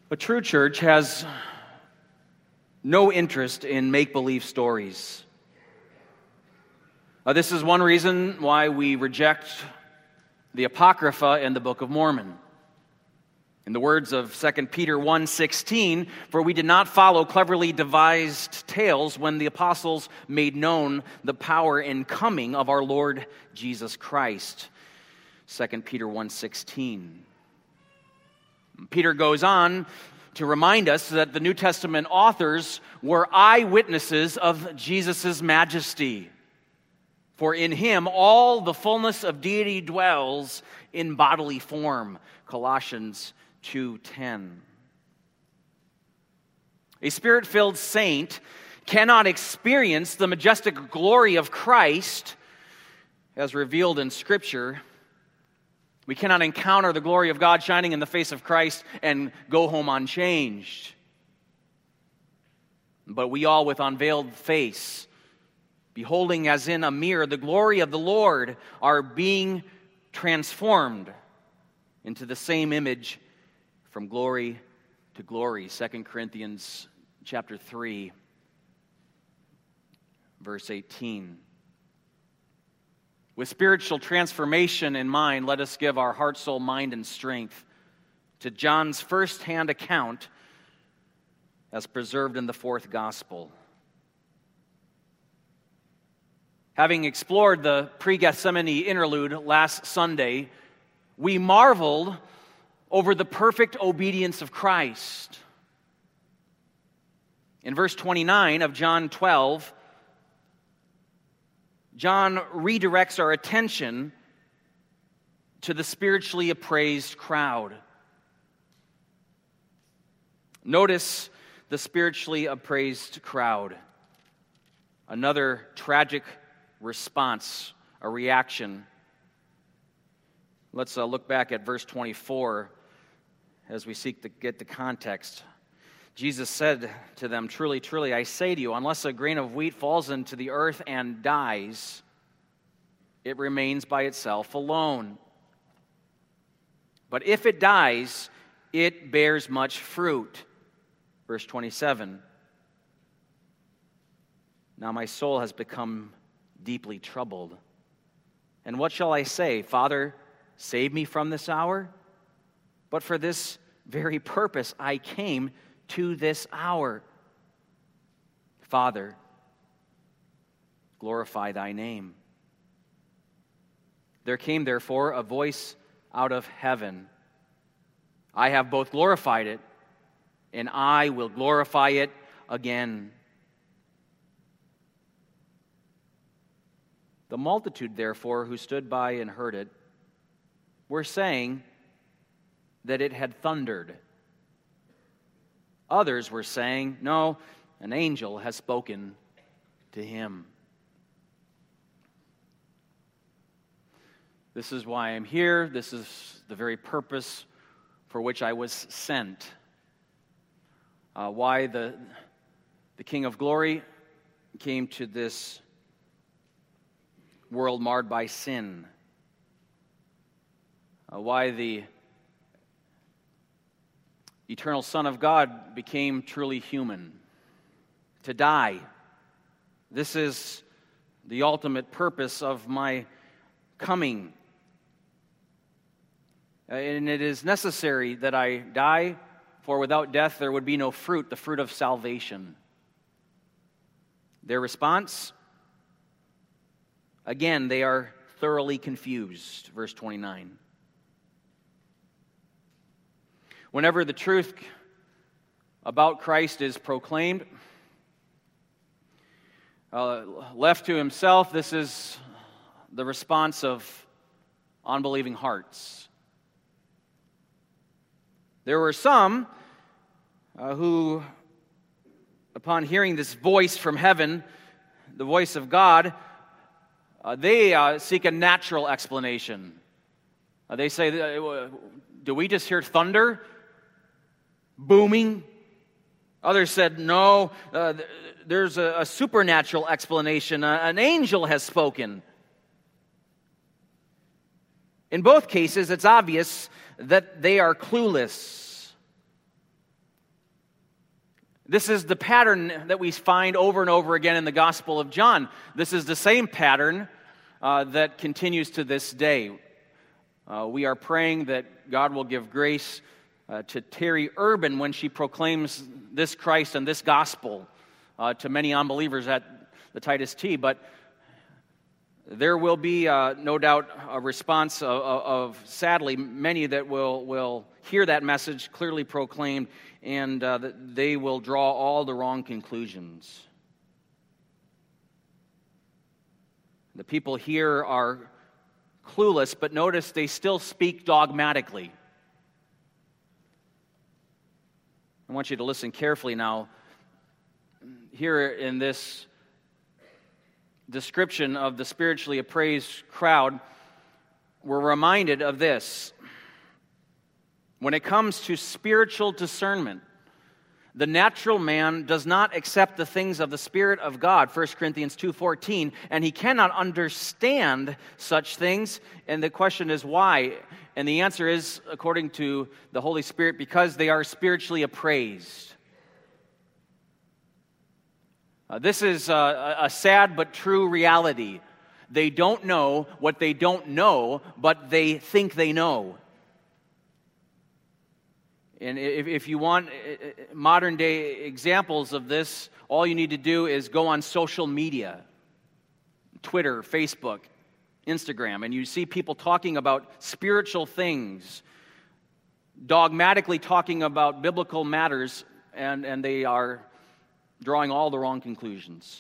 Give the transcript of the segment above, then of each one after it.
A true church has no interest in make-believe stories. This is one reason why we reject the Apocrypha in the Book of Mormon. In the words of 2 Peter 1:16, "For we did not follow cleverly devised tales when the apostles made known the power and coming of our Lord Jesus Christ." 2 Peter 1:16. Peter goes on to remind us that the New Testament authors were eyewitnesses of Jesus' majesty. For in him all the fullness of deity dwells in bodily form. Colossians 2:10. A spirit-filled saint cannot experience the majestic glory of Christ as revealed in Scripture. We cannot encounter the glory of God shining in the face of Christ and go home unchanged. But we all, with unveiled face, beholding as in a mirror the glory of the Lord, are being transformed into the same image from glory to glory. 2 Corinthians chapter 3, verse 18. With spiritual transformation in mind, let us give our heart, soul, mind, and strength to John's first-hand account as preserved in the fourth gospel. Having explored the pre-Gethsemane interlude last Sunday, we marveled over the perfect obedience of Christ. In verse 29 of John 12, John redirects our attention to the spiritually appraised crowd. Notice the spiritually appraised crowd. Another tragic response, a reaction. Let's look back at verse 24 as we seek to get the context. Jesus said to them, "Truly, truly, I say to you, unless a grain of wheat falls into the earth and dies, it remains by itself alone. But if it dies, it bears much fruit." Verse 27. "Now my soul has become deeply troubled. And what shall I say? Father, save me from this hour? But for this very purpose I came to this hour. Father, glorify thy name." There came therefore a voice out of heaven, "I have both glorified it, and I will glorify it again." The multitude, therefore, who stood by and heard it, were saying that it had thundered. Others were saying, "No, an angel has spoken to him." This is why I'm here. This is the very purpose for which I was sent. Why the King of Glory came to this world marred by sin. Why the eternal Son of God became truly human, to die. This is the ultimate purpose of my coming. And it is necessary that I die, for without death there would be no fruit, the fruit of salvation. Their response? Again, they are thoroughly confused. Verse 29. Whenever the truth about Christ is proclaimed, left to himself, this is the response of unbelieving hearts. There were some who, upon hearing this voice from heaven, the voice of God, they seek a natural explanation. They say, "Do we just hear thunder booming?" Others said, "No, there's a supernatural explanation. An angel has spoken." In both cases, it's obvious that they are clueless. This is the pattern that we find over and over again in the Gospel of John. This is the same pattern that continues to this day. We are praying that God will give grace to Terry Urban when she proclaims this Christ and this gospel to many unbelievers at the Titus T. But there will be, no doubt, a response of sadly, many that will hear that message clearly proclaimed, and that they will draw all the wrong conclusions. The people here are clueless, but notice they still speak dogmatically. I want you to listen carefully now. Here in this description of the spiritually appraised crowd, we're reminded of this. When it comes to spiritual discernment, the natural man does not accept the things of the Spirit of God, 1 Corinthians 2:14, and he cannot understand such things. And the question is why? And the answer is, according to the Holy Spirit, because they are spiritually appraised. This is a sad but true reality. They don't know what they don't know, but they think they know. And if you want modern day examples of this, all you need to do is go on social media, Twitter, Facebook, Instagram, and you see people talking about spiritual things, dogmatically talking about biblical matters, and they are drawing all the wrong conclusions.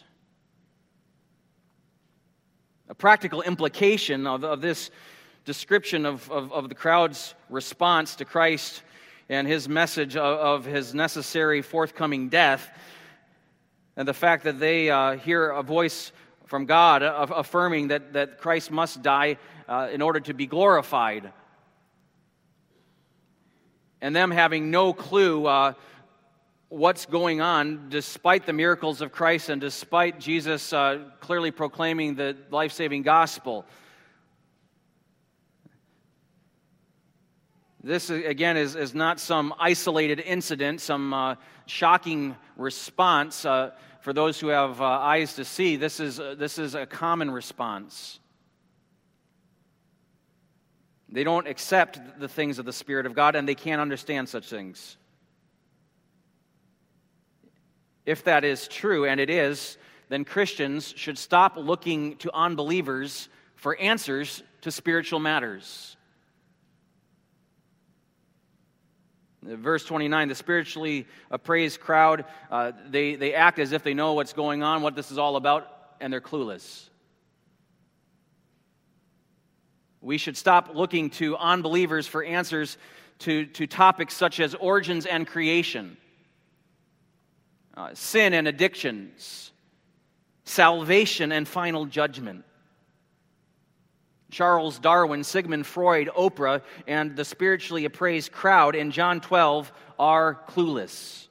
A practical implication of this description of the crowd's response to Christ and his message of his necessary forthcoming death, and the fact that they hear a voice from God affirming that Christ must die in order to be glorified, and them having no clue what's going on despite the miracles of Christ and despite Jesus clearly proclaiming the life-saving gospel. This, again, is not some isolated incident, some shocking response for those who have eyes to see. This is a common response. They don't accept the things of the Spirit of God, and they can't understand such things. If that is true, and it is, then Christians should stop looking to unbelievers for answers to spiritual matters. Verse 29, the spiritually appraised crowd, they act as if they know what's going on, what this is all about, and they're clueless. We should stop looking to unbelievers for answers to topics such as origins and creation, sin and addictions, salvation and final judgment. Charles Darwin, Sigmund Freud, Oprah, and the spiritually appraised crowd in John 12 are clueless.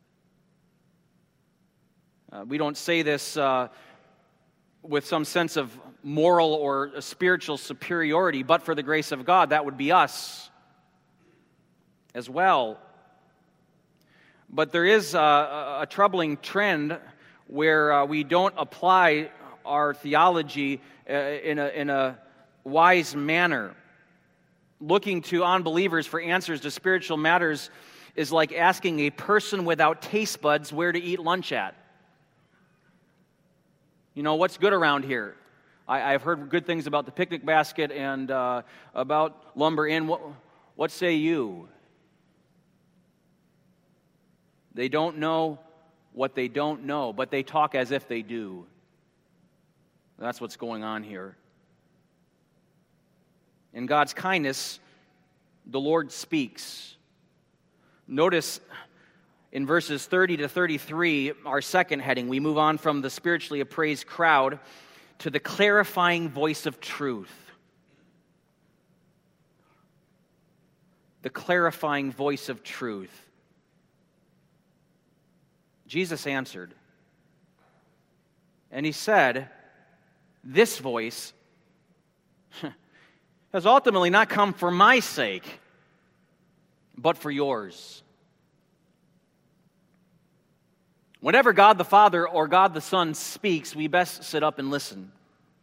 We don't say this with some sense of moral or spiritual superiority, but for the grace of God, that would be us as well. But there is a troubling trend where we don't apply our theology in a wise manner. Looking to unbelievers for answers to spiritual matters is like asking a person without taste buds where to eat lunch at. You know, what's good around here? I've heard good things about the picnic basket and about Lumber Inn. What say you? They don't know what they don't know, but they talk as if they do. That's what's going on here. In God's kindness, the Lord speaks. Notice in verses 30 to 33, our second heading, we move on from the spiritually appraised crowd to the clarifying voice of truth. The clarifying voice of truth. Jesus answered, and he said, "This voice has ultimately not come for my sake, but for yours." Whenever God the Father or God the Son speaks, we best sit up and listen.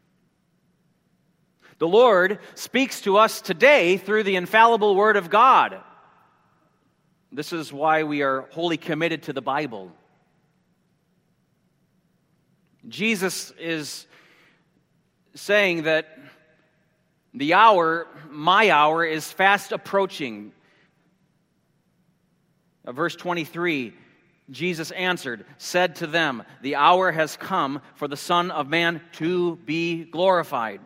The Lord speaks to us today through the infallible Word of God. This is why we are wholly committed to the Bible. Jesus is saying that the hour, my hour, is fast approaching. Verse 23, Jesus answered, said to them, the hour has come for the Son of Man to be glorified.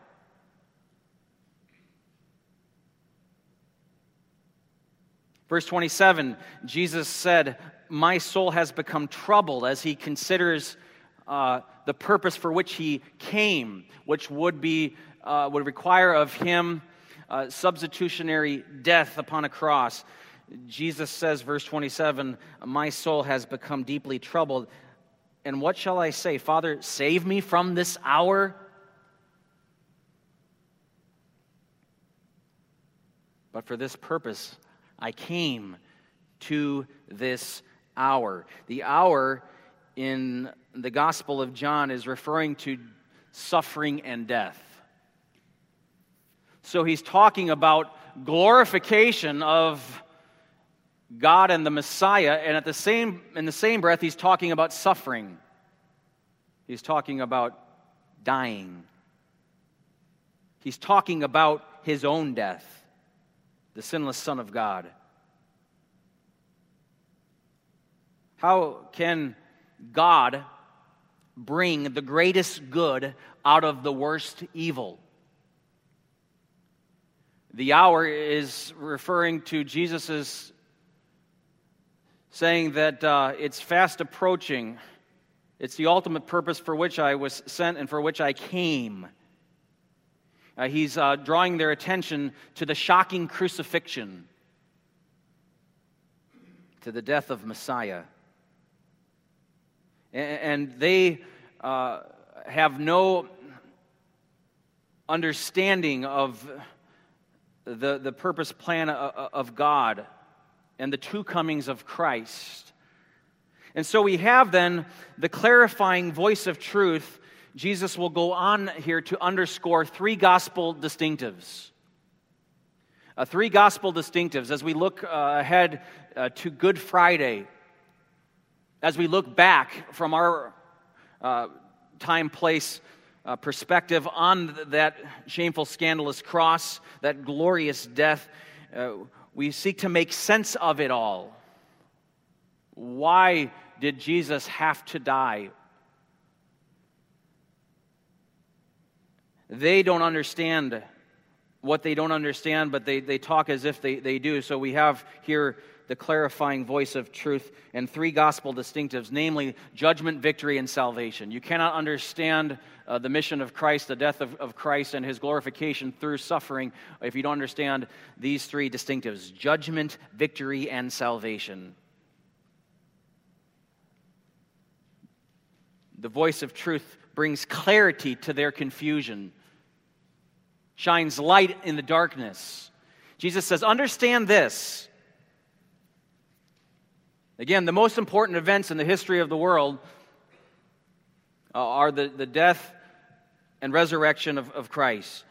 Verse 27, Jesus said, my soul has become troubled, as he considers the purpose for which he came, which would require of him substitutionary death upon a cross. Jesus says, verse 27, my soul has become deeply troubled. And what shall I say? Father, save me from this hour? But for this purpose I came to this hour. The hour in the Gospel of John is referring to suffering and death. So he's talking about glorification of God and the Messiah, and in the same breath, he's talking about suffering. He's talking about dying. He's talking about his own death, the sinless Son of God. How can God bring the greatest good out of the worst evil? The hour is referring to Jesus' saying that it's fast approaching. It's the ultimate purpose for which I was sent and for which I came. He's drawing their attention to the shocking crucifixion, to the death of Messiah. And they have no understanding of the purpose plan of God and the two comings of Christ. And so we have then the clarifying voice of truth. Jesus will go on here to underscore three gospel distinctives. Three gospel distinctives as we look ahead to Good Friday, as we look back from our time, place, perspective on that shameful, scandalous cross, that glorious death. We seek to make sense of it all. Why did Jesus have to die? They don't understand what they don't understand, but they talk as if they do. So we have here the clarifying voice of truth and three gospel distinctives, namely judgment, victory, and salvation. You cannot understand the mission of Christ, the death of Christ, and his glorification through suffering if you don't understand these three distinctives: judgment, victory, and salvation. The voice of truth brings clarity to their confusion, shines light in the darkness. Jesus says, understand this. Again, the most important events in the history of the world are the death and resurrection of Christ.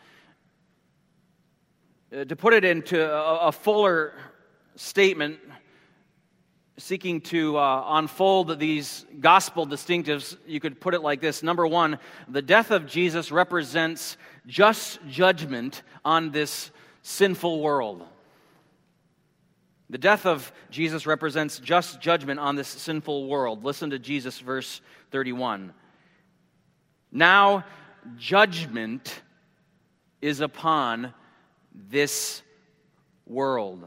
To put it into a fuller statement, seeking to unfold these gospel distinctives, you could put it like this. Number one, the death of Jesus represents just judgment on this sinful world. The death of Jesus represents just judgment on this sinful world. Listen to Jesus, verse 31. Now judgment is upon this world.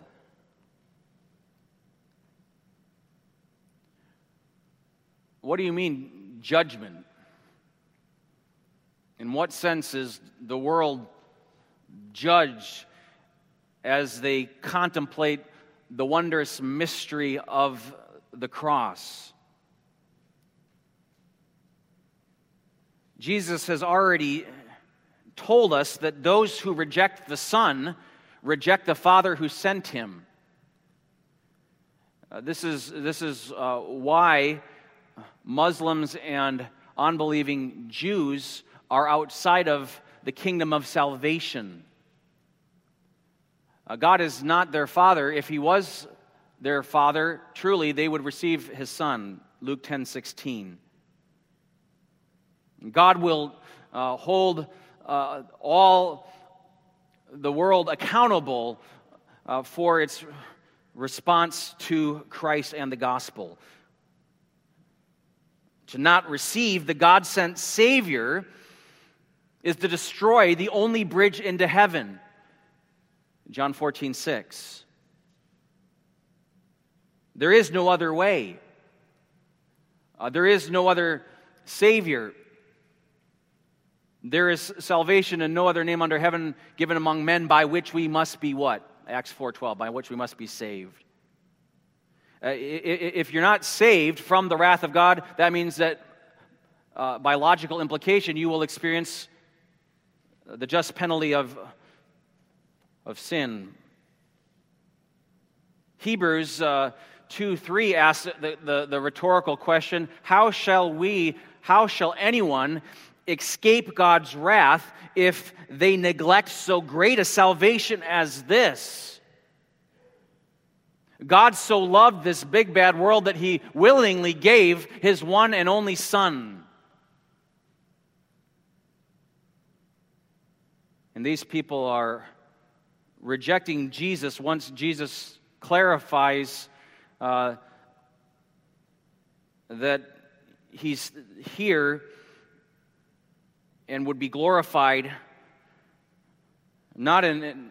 What do you mean, judgment? In what sense is the world judged as they contemplate the wondrous mystery of the cross? Jesus has already told us that those who reject the Son reject the Father who sent him. This is why Muslims and unbelieving Jews are outside of the kingdom of salvation. God is not their father. If he was their father, truly they would receive his son, Luke 10:16. God will hold all the world accountable for its response to Christ and the gospel. To not receive the God-sent Savior is to destroy the only bridge into heaven. John 14:6. There is no other way. There is no other Savior. There is salvation in no other name under heaven given among men by which we must be what? Acts 4:12, by which we must be saved. If you're not saved from the wrath of God, that means that by logical implication you will experience the just penalty of sin. Hebrews 2:3 asks the rhetorical question, how shall anyone escape God's wrath if they neglect so great a salvation as this? God so loved this big bad world that he willingly gave his one and only Son. And these people are rejecting Jesus once Jesus clarifies that he's here and would be glorified not in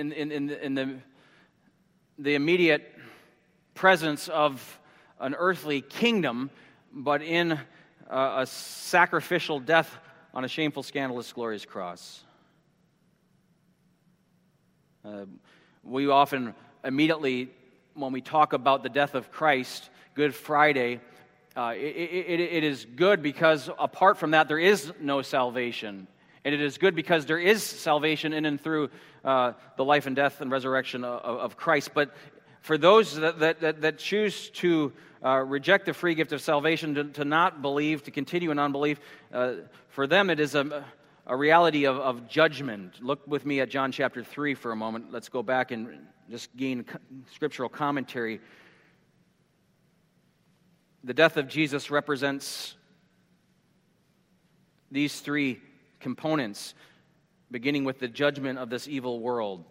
the immediate presence of an earthly kingdom, but in a sacrificial death on a shameful, scandalous, glorious cross. We often immediately, when we talk about the death of Christ, Good Friday, it is good because apart from that there is no salvation. And it is good because there is salvation in and through the life and death and resurrection of Christ. But for those that choose to reject the free gift of salvation, to not believe, to continue in unbelief, for them it is a reality of judgment. Look with me at John chapter 3 for a moment. Let's go back and just gain scriptural commentary. The death of Jesus represents these three components, beginning with the judgment of this evil world.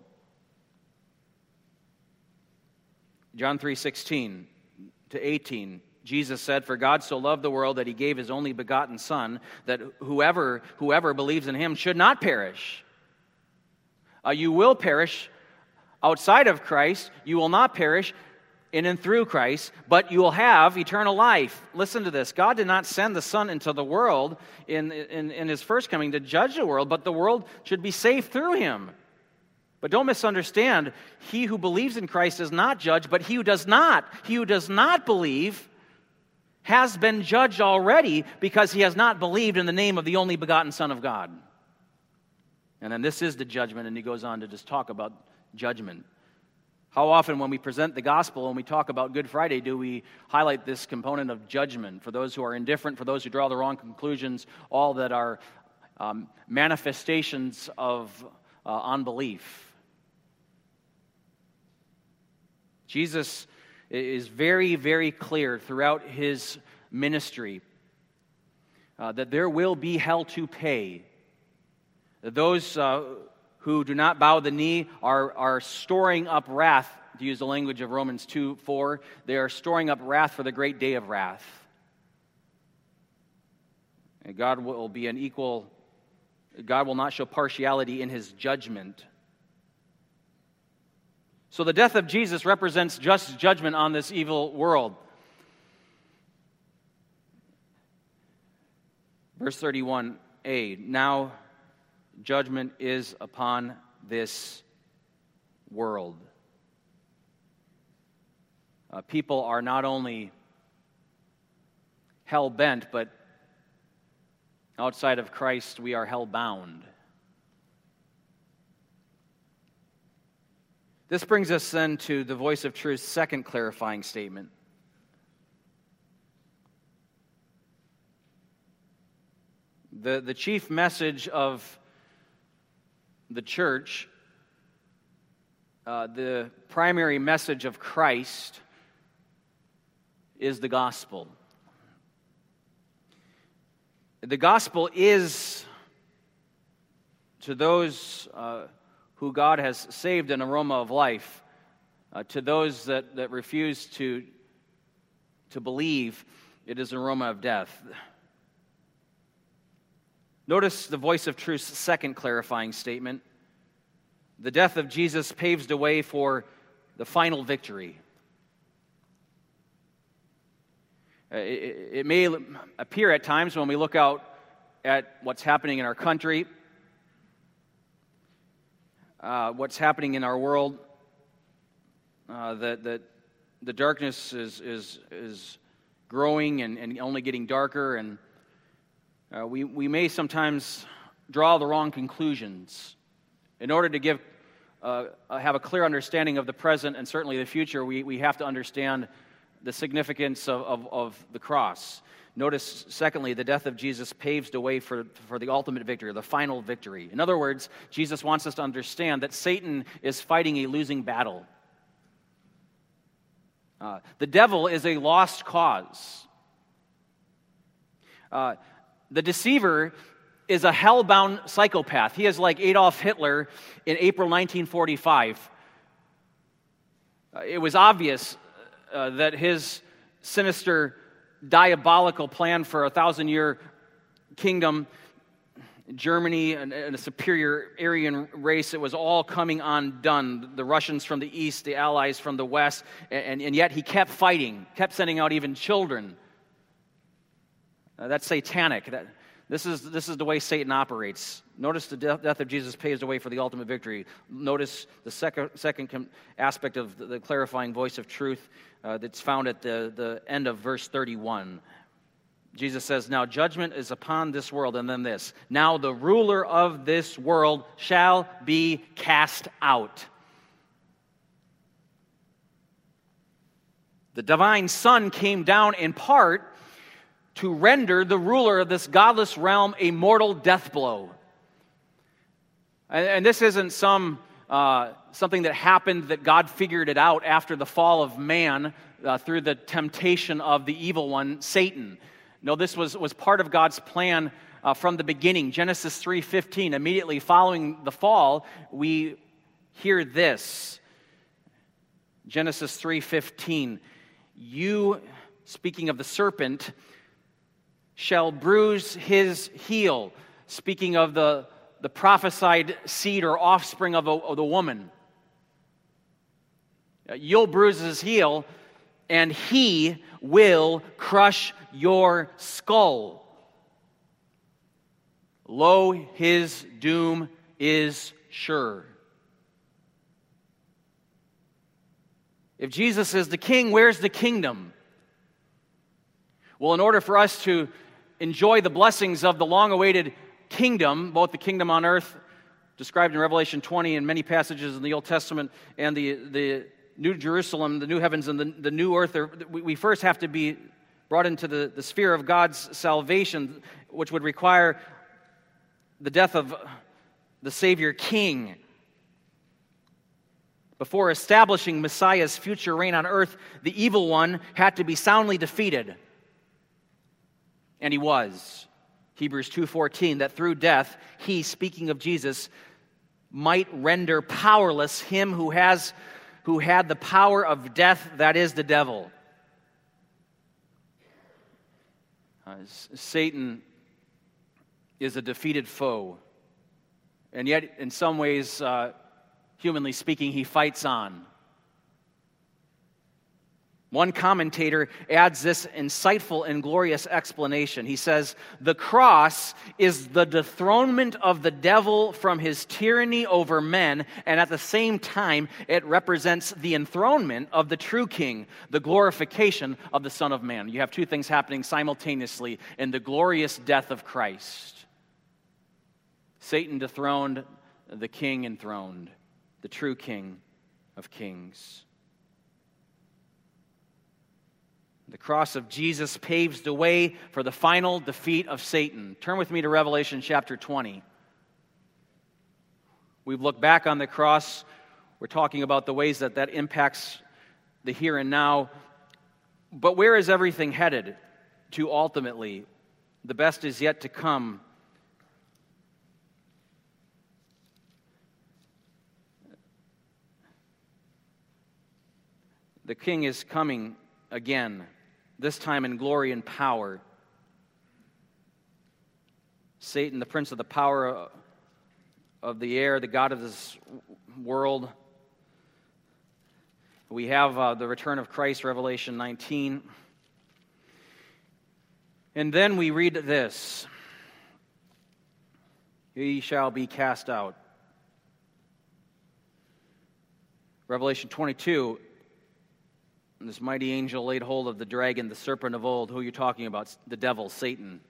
John 3:16 to 18, Jesus said, "For God so loved the world that he gave his only begotten Son, that whoever believes in him should not perish." You will perish outside of Christ. You will not perish in and through Christ, but you will have eternal life. Listen to this. God did not send the Son into the world in his first coming to judge the world, but the world should be saved through him. But don't misunderstand. He who believes in Christ is not judged, but he who does not believe has been judged already because he has not believed in the name of the only begotten Son of God. And then this is the judgment, and he goes on to just talk about judgment. How often when we present the gospel and we talk about Good Friday do we highlight this component of judgment for those who are indifferent, for those who draw the wrong conclusions, all that are manifestations of unbelief. Jesus is very, very clear throughout his ministry that there will be hell to pay. That those who do not bow the knee are storing up wrath, to use the language of Romans 2:4. They are storing up wrath for the great day of wrath. And God will not show partiality in his judgment. So the death of Jesus represents just judgment on this evil world. Verse 31a, now judgment is upon this world. People are not only hell-bent, but outside of Christ we are hell-bound. This brings us then to the Voice of Truth's second clarifying statement. The chief message of the church, the primary message of Christ, is the gospel. The gospel is, to those who God has saved, an aroma of life. To those that refuse to believe, it is an aroma of death. Notice the voice of truth's second clarifying statement. The death of Jesus paves the way for the final victory. It may appear at times when we look out at what's happening in our country, what's happening in our world, that the darkness is growing and only getting darker, and we may sometimes draw the wrong conclusions. In order to have a clear understanding of the present and certainly the future, we have to understand the significance of the cross. Notice, secondly, the death of Jesus paves the way for the ultimate victory, the final victory. In other words, Jesus wants us to understand that Satan is fighting a losing battle. The devil is a lost cause. The deceiver is a hell-bound psychopath. He is like Adolf Hitler in April 1945. It was obvious that his sinister, diabolical plan for a 1,000-year kingdom, Germany, and a superior Aryan race, it was all coming undone. The Russians from the east, the Allies from the west, and yet he kept fighting, kept sending out even children. That's satanic. This is the way Satan operates. Notice the death of Jesus paves the way for the ultimate victory. Notice the second aspect of the clarifying voice of truth that's found at the end of verse 31. Jesus says, "Now judgment is upon this world," and then this, "Now the ruler of this world shall be cast out." The divine Son came down in part to render the ruler of this godless realm a mortal death blow. And this isn't something that happened that God figured it out after the fall of man through the temptation of the evil one, Satan. No, this was part of God's plan from the beginning. Genesis 3:15, immediately following the fall, we hear this. Genesis 3:15, "You," speaking of the serpent, "shall bruise his heel," speaking of the prophesied seed or offspring of the woman. "You'll bruise his heel, and he will crush your skull. Lo, his doom is sure." If Jesus is the king, where's the kingdom? Well, in order for us to enjoy the blessings of the long-awaited kingdom, both the kingdom on earth, described in Revelation 20 and many passages in the Old Testament, and the New Jerusalem, the new heavens and the new earth, we first have to be brought into the sphere of God's salvation, which would require the death of the Savior King. Before establishing Messiah's future reign on earth, the evil one had to be soundly defeated. And he was. Hebrews 2:14, that through death, he, speaking of Jesus, might render powerless him who had the power of death, that is, the devil. Satan is a defeated foe. And yet, in some ways, humanly speaking, he fights on. One commentator adds this insightful and glorious explanation. He says, "The cross is the dethronement of the devil from his tyranny over men, and at the same time, it represents the enthronement of the true king, the glorification of the Son of Man." You have two things happening simultaneously in the glorious death of Christ. Satan dethroned, the king enthroned, the true King of kings. The cross of Jesus paves the way for the final defeat of Satan. Turn with me to Revelation chapter 20. We've looked back on the cross. We're talking about the ways that impacts the here and now. But where is everything headed to ultimately? The best is yet to come. The King is coming again, this time in glory and power. Satan, the prince of the power of the air, the god of this world. We have the return of Christ, Revelation 19. And then we read this: he shall be cast out. Revelation 22, this mighty angel laid hold of the dragon, the serpent of old. Who are you talking about? The devil, Satan.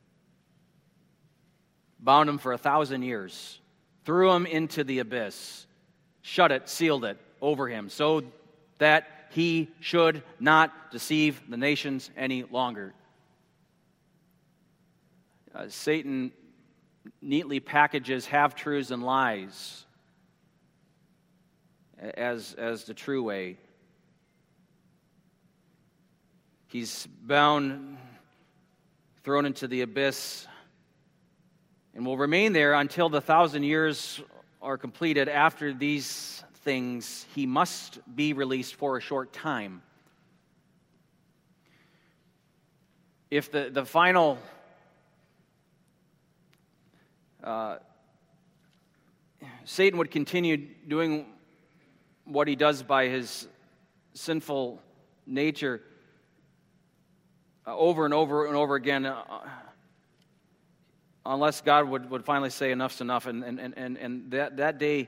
Bound him for 1,000 years. Threw him into the abyss. Shut it, sealed it over him, so that he should not deceive the nations any longer. Satan neatly packages half-truths and lies as the true way. He's bound, thrown into the abyss, and will remain there until the 1,000 years are completed. After these things, he must be released for a short time. If the final Satan would continue doing what he does by his sinful nature over and over and over again, unless God would finally say enough's enough, and that day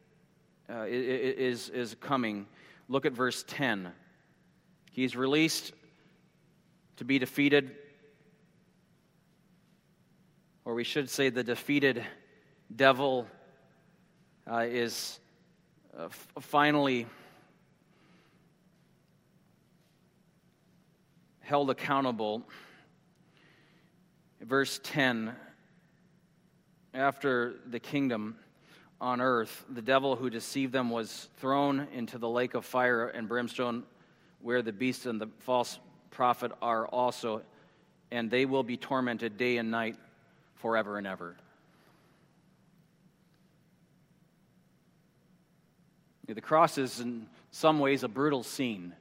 is coming. Look at verse 10. He's released to be defeated, or we should say the defeated devil is finally held accountable. Verse 10, after the kingdom on earth, the devil who deceived them was thrown into the lake of fire and brimstone, where the beast and the false prophet are also, and they will be tormented day and night forever and ever. The cross is in some ways a brutal scene.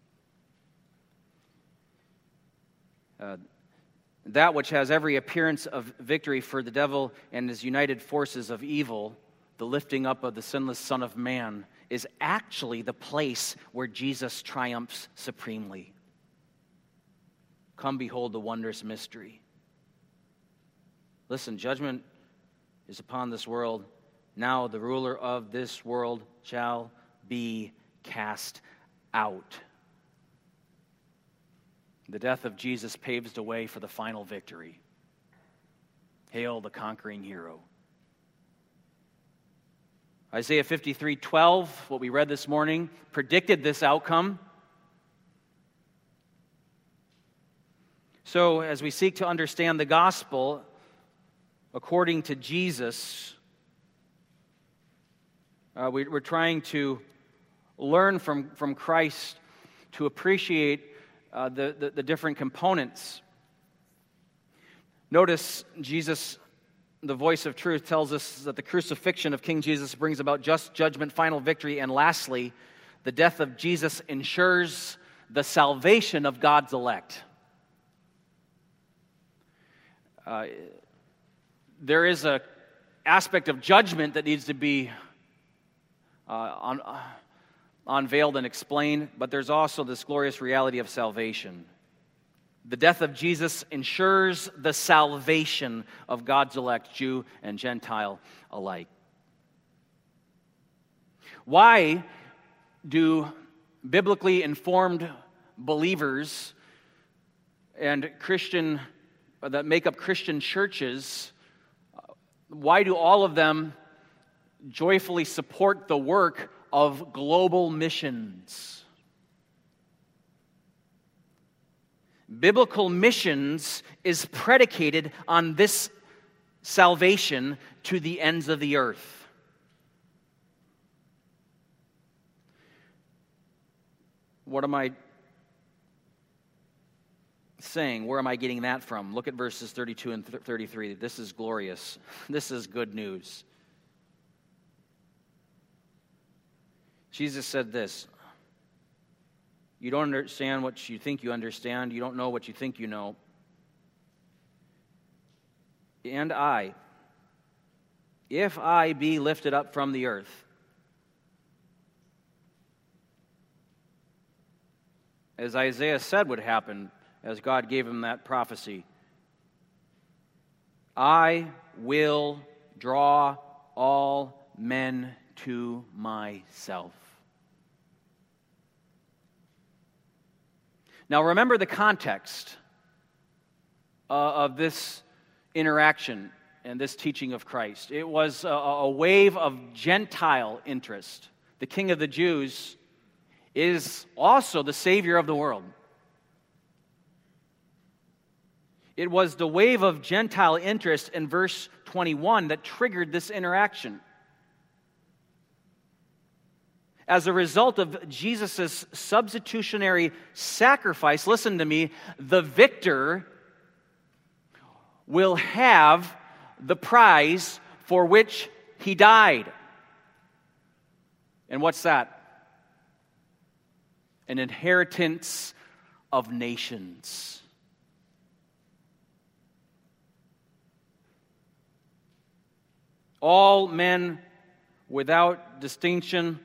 That which has every appearance of victory for the devil and his united forces of evil, the lifting up of the sinless Son of Man, is actually the place where Jesus triumphs supremely. Come behold the wondrous mystery. Listen, judgment is upon this world. Now the ruler of this world shall be cast out. The death of Jesus paves the way for the final victory. Hail the conquering hero. Isaiah 53:12, what we read this morning, predicted this outcome. So, as we seek to understand the gospel according to Jesus, we're trying to learn from Christ to appreciate the different components. Notice Jesus, the voice of truth, tells us that the crucifixion of King Jesus brings about just judgment, final victory, and lastly, the death of Jesus ensures the salvation of God's elect. There is an aspect of judgment that needs to be unveiled and explained, but there's also this glorious reality of salvation. The death of Jesus ensures the salvation of God's elect, Jew and Gentile alike. Why do biblically informed believers and Christian that make up Christian churches, why do all of them joyfully support the work of global missions? Biblical missions is predicated on this salvation to the ends of the earth. What am I saying? Where am I getting that from? Look at verses 32 and 33. This is glorious. This is good news. Jesus said this: you don't understand what you think you understand. You don't know what you think you know. And I, if I be lifted up from the earth, as Isaiah said would happen, as God gave him that prophecy, I will draw all men to myself. Now remember the context of this interaction and this teaching of Christ. It was a wave of Gentile interest. The King of the Jews is also the Savior of the world. It was the wave of Gentile interest in verse 21 that triggered this interaction. As a result of Jesus' substitutionary sacrifice, listen to me, the victor will have the prize for which he died. And what's that? An inheritance of nations. All men without distinction,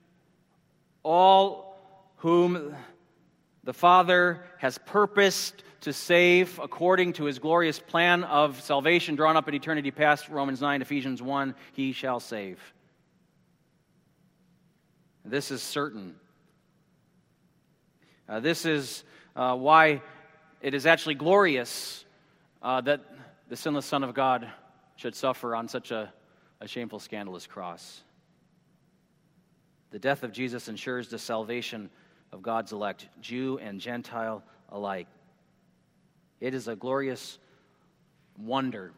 all whom the Father has purposed to save according to his glorious plan of salvation drawn up in eternity past, Romans 9, Ephesians 1, he shall save. This is certain. This is why it is actually glorious that the sinless Son of God should suffer on such a shameful, scandalous cross. The death of Jesus ensures the salvation of God's elect, Jew and Gentile alike. It is a glorious wonder.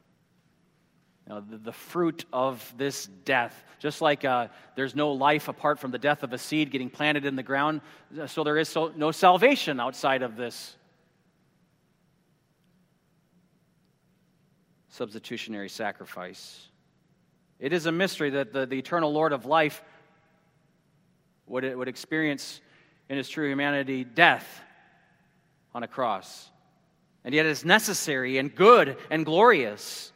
The fruit of this death, just like there's no life apart from the death of a seed getting planted in the ground, so there is no salvation outside of this substitutionary sacrifice. It is a mystery that the eternal Lord of life would experience in his true humanity death on a cross. And yet it is necessary and good and glorious.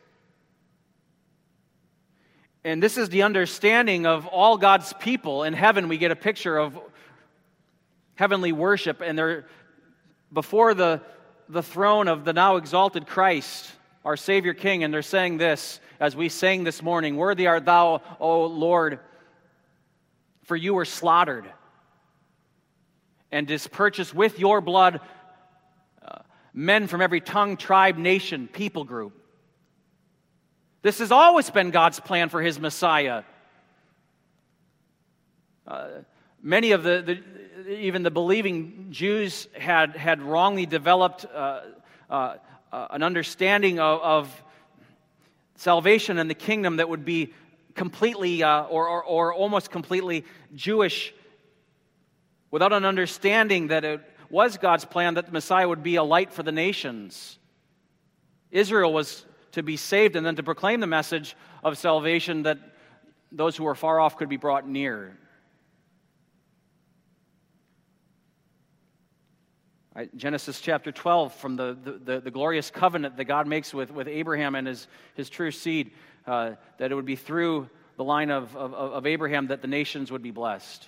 And this is the understanding of all God's people. In heaven, we get a picture of heavenly worship, and they're before the throne of the now exalted Christ, our Savior King, and they're saying this, as we sang this morning, "Worthy art thou, O Lord, for you were slaughtered, and didst purchase with your blood men from every tongue, tribe, nation, people group." This has always been God's plan for his Messiah. Many of even the believing Jews had wrongly developed an understanding of salvation and the kingdom that would be completely or almost completely Jewish, without an understanding that it was God's plan that the Messiah would be a light for the nations. Israel was to be saved and then to proclaim the message of salvation that those who were far off could be brought near. Genesis chapter 12, from the glorious covenant that God makes with Abraham and his true seed, that it would be through the line of Abraham that the nations would be blessed.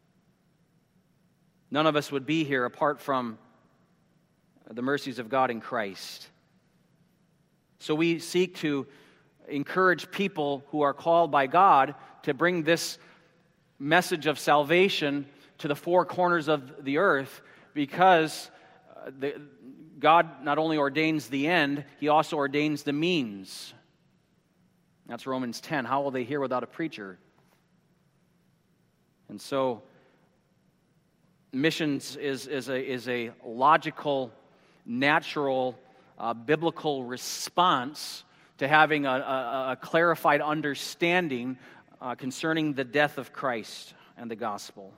None of us would be here apart from the mercies of God in Christ. So we seek to encourage people who are called by God to bring this message of salvation to the four corners of the earth, because God not only ordains the end, he also ordains the means. That's Romans 10. How will they hear without a preacher? And so missions is a logical natural biblical response to having a clarified understanding concerning the death of Christ and the gospel.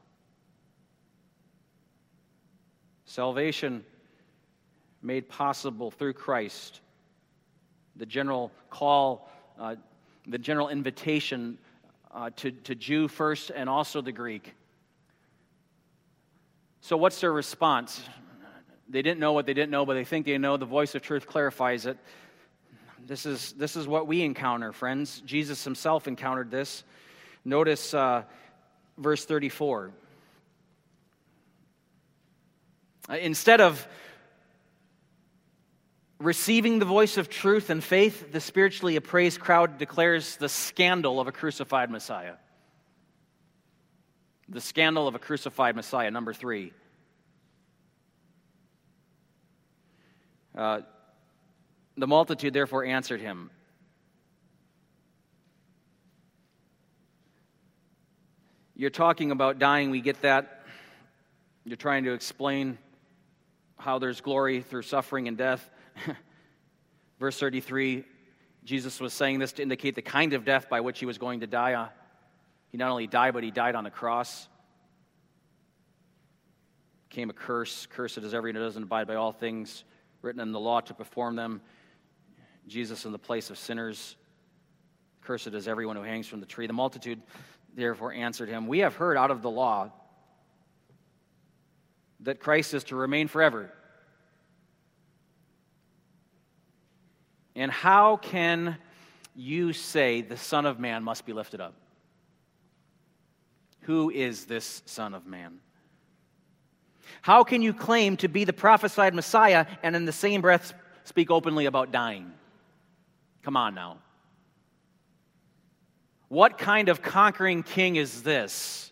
Salvation made possible through Christ. The general call, the general invitation to Jew first and also the Greek. So what's their response? They didn't know what they didn't know, but they think they know. The voice of truth clarifies it. This is what we encounter, friends. Jesus himself encountered this. Notice verse 34. Instead of receiving the voice of truth and faith, the spiritually appraised crowd declares the scandal of a crucified Messiah. The scandal of a crucified Messiah, number 3. The multitude therefore answered him. You're talking about dying, we get that. You're trying to explain how there's glory through suffering and death. Verse 33, Jesus was saying this to indicate the kind of death by which he was going to die. He not only died, but he died on the cross. Came a curse. Cursed is everyone who doesn't abide by all things written in the law to perform them. Jesus in the place of sinners. Cursed is everyone who hangs from the tree. The multitude therefore answered him, we have heard out of the law that Christ is to remain forever. And how can you say the Son of Man must be lifted up? Who is this Son of Man? How can you claim to be the prophesied Messiah and in the same breath speak openly about dying? Come on now. What kind of conquering king is this?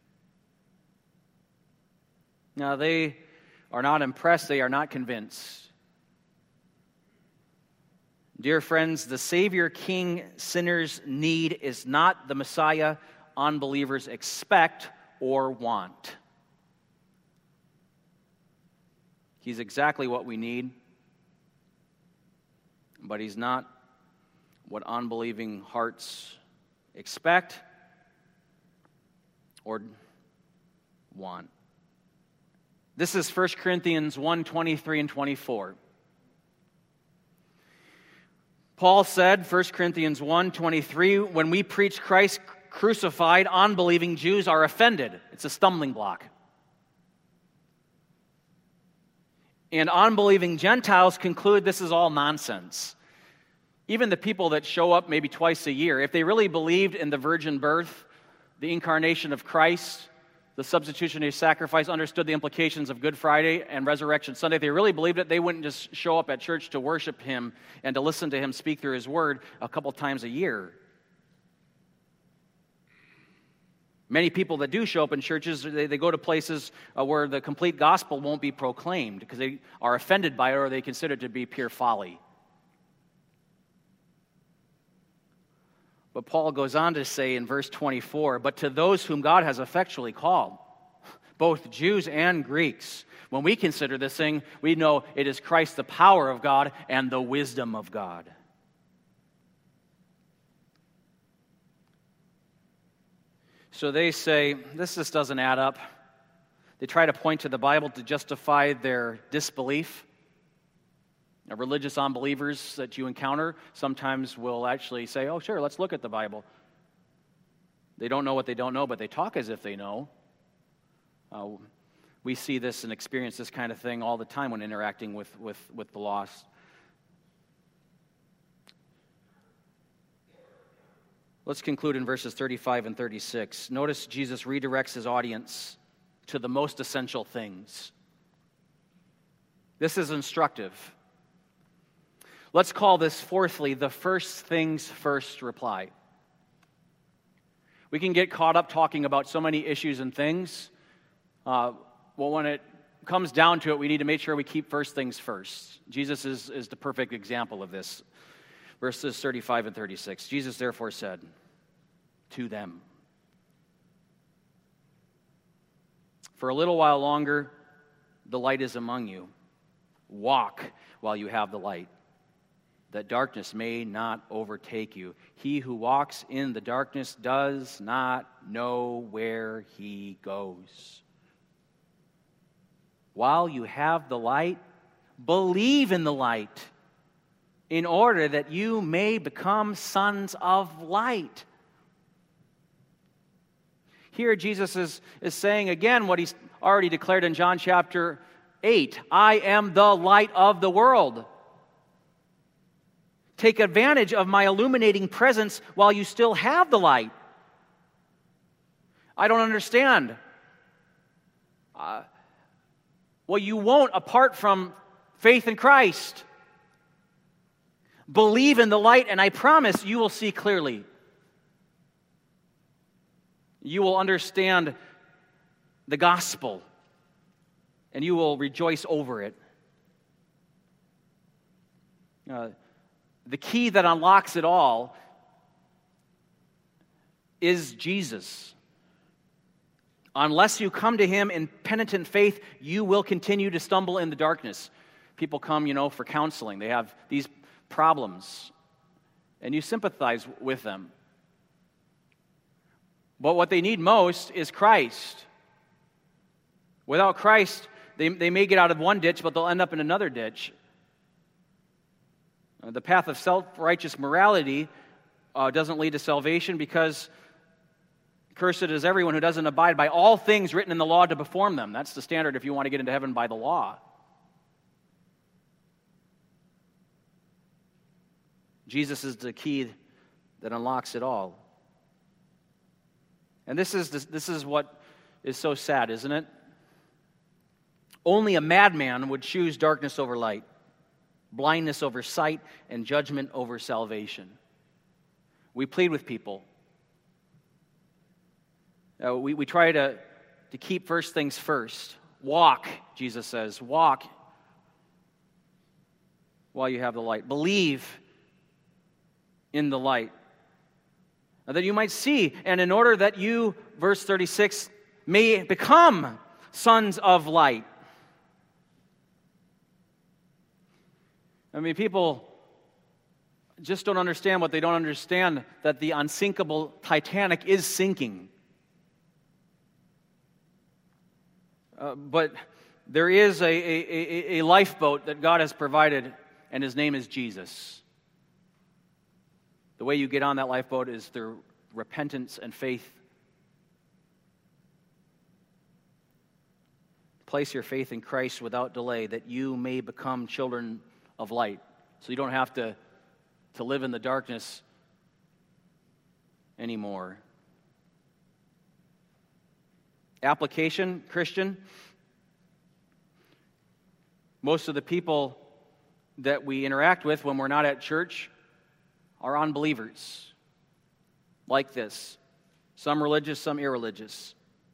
Now, they are not impressed. They are not convinced. Dear friends, the Savior King sinners need is not the Messiah unbelievers expect or want. He's exactly what we need, but he's not what unbelieving hearts expect or want. This is 1 Corinthians 1:23 and 24. Paul said, 1 Corinthians 1:23, when we preach Christ crucified, unbelieving Jews are offended. It's a stumbling block. And unbelieving Gentiles conclude this is all nonsense. Even the people that show up maybe twice a year, if they really believed in the virgin birth, the incarnation of Christ, the substitutionary sacrifice, understood the implications of Good Friday and Resurrection Sunday, if they really believed it, they wouldn't just show up at church to worship him and to listen to him speak through his word a couple times a year. Many people that do show up in churches, they go to places where the complete gospel won't be proclaimed because they are offended by it or they consider it to be pure folly. But Paul goes on to say in verse 24, but to those whom God has effectually called, both Jews and Greeks, when we consider this thing, we know it is Christ, the power of God and the wisdom of God. So they say, this just doesn't add up. They try to point to the Bible to justify their disbelief. Now, religious unbelievers that you encounter sometimes will actually say, oh, sure, let's look at the Bible. They don't know what they don't know, but they talk as if they know. We see this and experience this kind of thing all the time when interacting with the lost. Let's conclude in verses 35 and 36. Notice Jesus redirects his audience to the most essential things. This is instructive. Let's call this, fourthly, the first things first reply. We can get caught up talking about so many issues and things. Well, when it comes down to it, we need to make sure we keep first things first. Jesus is the perfect example of this. Verses 35 and 36. Jesus therefore said to them, for a little while longer, the light is among you. Walk while you have the light, that darkness may not overtake you. He who walks in the darkness does not know where he goes. While you have the light, believe in the light, in order that you may become sons of light. Here Jesus is saying again what he's already declared in John chapter 8. I am the light of the world. Take advantage of my illuminating presence while you still have the light. I don't understand. Well, you won't apart from faith in Christ. Believe in the light, and I promise you will see clearly. You will understand the gospel, and you will rejoice over it. The key that unlocks it all is Jesus. Unless you come to him in penitent faith, you will continue to stumble in the darkness. People come, for counseling. They have these problems, and you sympathize with them. But what they need most is Christ. Without Christ, they may get out of one ditch, but they'll end up in another ditch. The path of self-righteous morality doesn't lead to salvation, because cursed is everyone who doesn't abide by all things written in the law to perform them. That's the standard if you want to get into heaven by the law. Jesus is the key that unlocks it all. And this is what is so sad, isn't it? Only a madman would choose darkness over light, blindness over sight, and judgment over salvation. We plead with people. We try to keep first things first. Walk, Jesus says. Walk while you have the light. Believe in the light, that you might see, and in order that you, verse 36, may become sons of light. People just don't understand what they don't understand, that the unsinkable Titanic is sinking. But there is a lifeboat that God has provided, and his name is Jesus. The way you get on that lifeboat is through repentance and faith. Place your faith in Christ without delay, that you may become children of light. So you don't have to live in the darkness anymore. Application, Christian. Most of the people that we interact with when we're not at church are unbelievers. Like this. Some religious, some irreligious.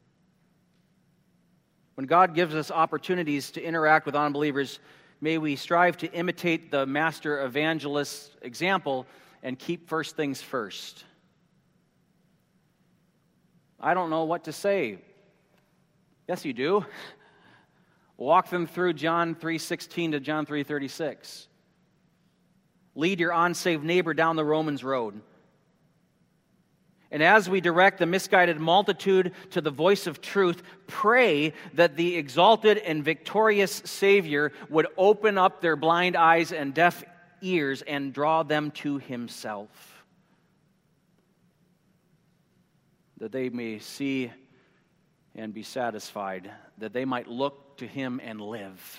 When God gives us opportunities to interact with unbelievers, may we strive to imitate the master evangelist's example and keep first things first. I don't know what to say. Yes, you do. Walk them through John 3:16 to John 3:36. Lead your unsaved neighbor down the Romans road. And as we direct the misguided multitude to the voice of truth, pray that the exalted and victorious Savior would open up their blind eyes and deaf ears and draw them to himself, that they may see and be satisfied, that they might look to him and live.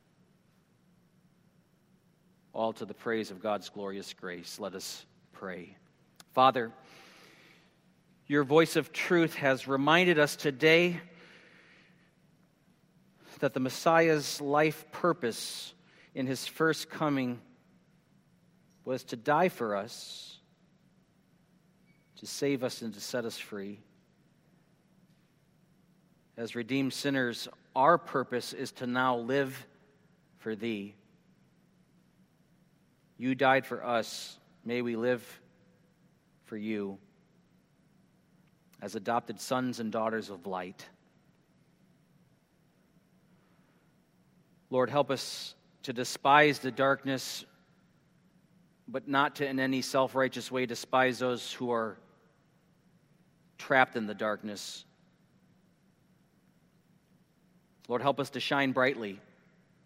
All to the praise of God's glorious grace. Let us pray. Father, your voice of truth has reminded us today that the Messiah's life purpose in his first coming was to die for us, to save us and to set us free. As redeemed sinners, our purpose is to now live for thee. You died for us. May we live for you as adopted sons and daughters of light. Lord, help us to despise the darkness, but not to in any self-righteous way despise those who are trapped in the darkness. Lord, help us to shine brightly